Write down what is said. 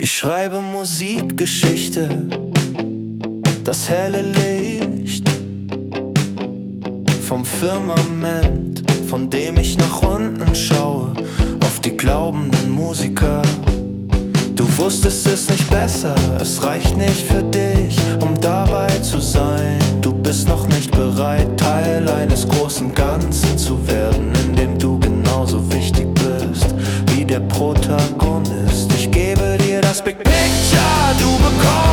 Ich schreibe Musikgeschichte, das helle Licht vom Firmament, von dem ich nach unten schaue, auf die glaubenden Musiker. Du wusstest es nicht besser, es reicht nicht für dich, um dabei zu sein. Du bist noch nicht bereit, Teil eines großen Ganzen zu werden, in dem du genauso wichtig bist wie der Protagonist. Ich gebe dir das Big Picture, du bekommst